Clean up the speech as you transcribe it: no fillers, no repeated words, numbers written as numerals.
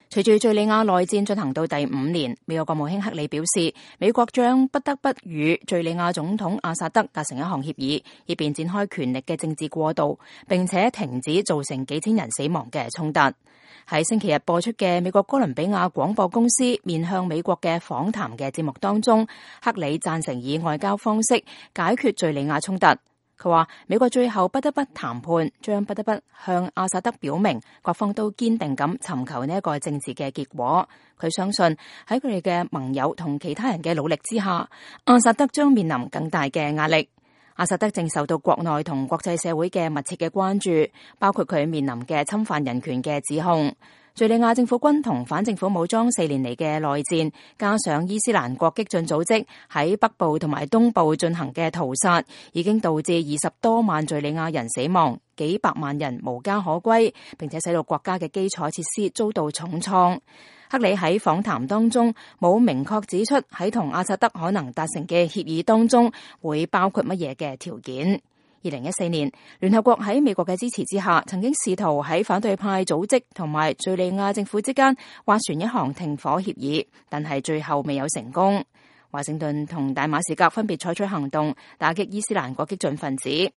隨住敘利亞內戰進行到第5年，美國國務卿克里表示，美國將不得不與敘利亞總統阿薩德達成一項協議，以便展開權力嘅政治過渡，並且停止造成幾千人死亡嘅衝突。喺星期日播出嘅美國哥倫比亞廣播公司面向美國嘅訪談嘅節目當中，克里贊成以外交方式解決敘利亞衝突。佢話美國最後不得不談判，將不得不向阿薩德表明，各方都堅定咁尋求呢一個政治嘅結果。佢相信喺佢哋嘅盟友同其他人嘅努力之下，阿薩德將面臨更大嘅壓力。阿薩德正受到國內同國際社會嘅密切嘅關注，包括佢面臨嘅侵犯人權嘅指控。敘利亞政府軍同反政府武裝4年嚟嘅內戰，加上伊斯蘭國激進組織喺北部同埋東部進行嘅屠殺，已經導致20多萬敘利亞人死亡，幾百萬人無家可歸，並且使到國家嘅基礎設施遭到重創。克里喺訪談當中冇明確指出喺同阿薩德可能達成嘅協議當中會包括乜嘢嘅條件。2014年，聯合國喺美國嘅支持之下，曾經試圖喺反對派組織同埋敘利亞政府之間斡旋一項停火協議，但係最後未有成功。華盛頓同大馬士革分別採取行動，打擊伊斯蘭國激進分子。